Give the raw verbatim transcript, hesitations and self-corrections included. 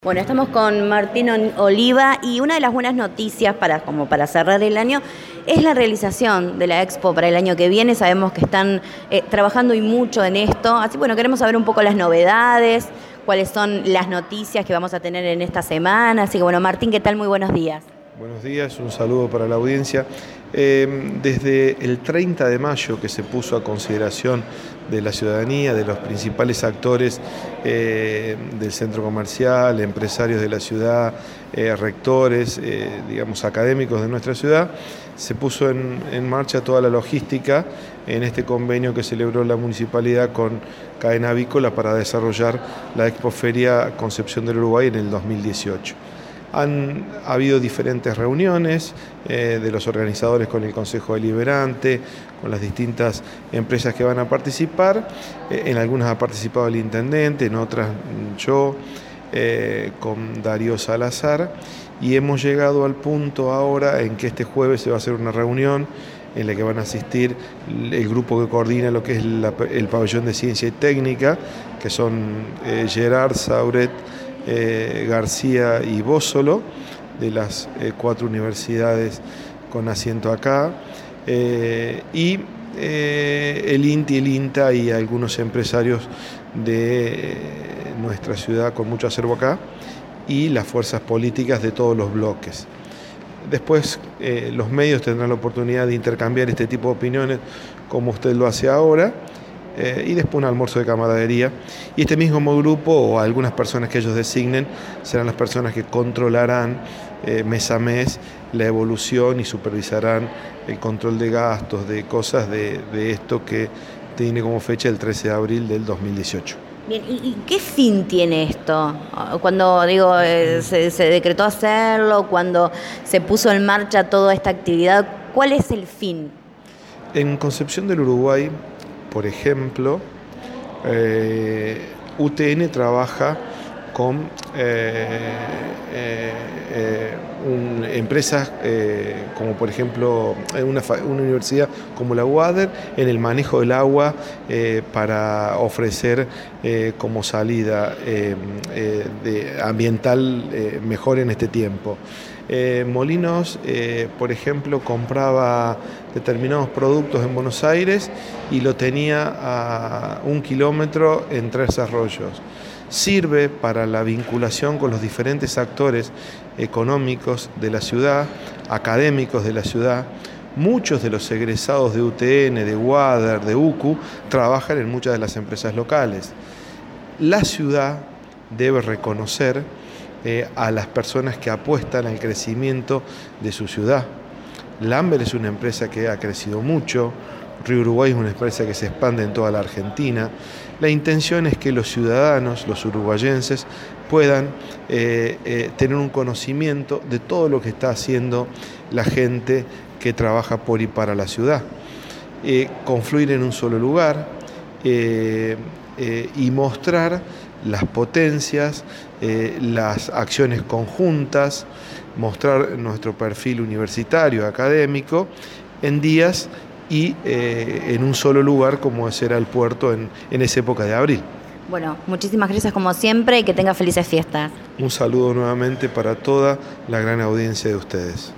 Bueno, estamos con Martín Oliva y una de las buenas noticias para, como para cerrar el año es la realización de la Expo para el año que viene. Sabemos que están eh, trabajando y mucho en esto, así bueno, queremos saber un poco las novedades, cuáles son las noticias que vamos a tener en esta semana. Así que bueno, Martín, ¿qué tal? Muy buenos días. Buenos días, un saludo para la audiencia. Eh, desde el treinta de mayo que se puso a consideración de la ciudadanía, de los principales actores eh, del centro comercial, empresarios de la ciudad, eh, rectores, eh, digamos académicos de nuestra ciudad, se puso en, en marcha toda la logística en este convenio que celebró la municipalidad con Cadena Avícola para desarrollar la Expoferia Concepción del Uruguay en el dos mil dieciocho. Han habido diferentes reuniones eh, de los organizadores con el Consejo Deliberante, con las distintas empresas que van a participar. Eh, en algunas ha participado el intendente, en otras yo, eh, con Darío Salazar. Y hemos llegado al punto ahora en que este jueves se va a hacer una reunión en la que van a asistir el grupo que coordina lo que es la, el pabellón de ciencia y técnica, que son eh, Gerard, Sauret, Eh, García y Bósolo, de las eh, cuatro universidades con asiento acá, eh, y eh, el I N T I, el INTA y algunos empresarios de nuestra ciudad con mucho acervo acá, y las fuerzas políticas de todos los bloques. Después eh, los medios tendrán la oportunidad de intercambiar este tipo de opiniones como usted lo hace ahora. Eh, y después un almuerzo de camaradería. Y este mismo grupo o algunas personas que ellos designen serán las personas que controlarán eh, mes a mes la evolución y supervisarán el control de gastos, de cosas de, de esto que tiene como fecha el trece de abril del dos mil dieciocho. Bien, ¿y, y qué fin tiene esto? Cuando digo eh, se, se decretó hacerlo, cuando se puso en marcha toda esta actividad, ¿cuál es el fin? En Concepción del Uruguay, por ejemplo, eh, U T N trabaja con eh, eh, eh, un, empresas eh, como por ejemplo una, una universidad como la U A D E R en el manejo del agua eh, para ofrecer eh, como salida eh, eh, de ambiental eh, mejor en este tiempo. Eh, Molinos, eh, por ejemplo, compraba determinados productos en Buenos Aires y lo tenía a un kilómetro en Tres Arroyos. Sirve para la vinculación con los diferentes actores económicos de la ciudad, académicos de la ciudad. Muchos de los egresados de U T N, de U A D E R, de U C U, trabajan en muchas de las empresas locales. La ciudad debe reconocer eh, a las personas que apuestan al crecimiento de su ciudad. Lamber es una empresa que ha crecido mucho. Río Uruguay es una empresa que se expande en toda la Argentina. La intención es que los ciudadanos, los uruguayenses, puedan eh, eh, tener un conocimiento de todo lo que está haciendo la gente que trabaja por y para la ciudad. Eh, confluir en un solo lugar eh, eh, y mostrar las potencias, eh, las acciones conjuntas, mostrar nuestro perfil universitario, académico, en días y eh, en un solo lugar como será el puerto en, en esa época de abril. Bueno, muchísimas gracias como siempre y que tenga felices fiestas. Un saludo nuevamente para toda la gran audiencia de ustedes.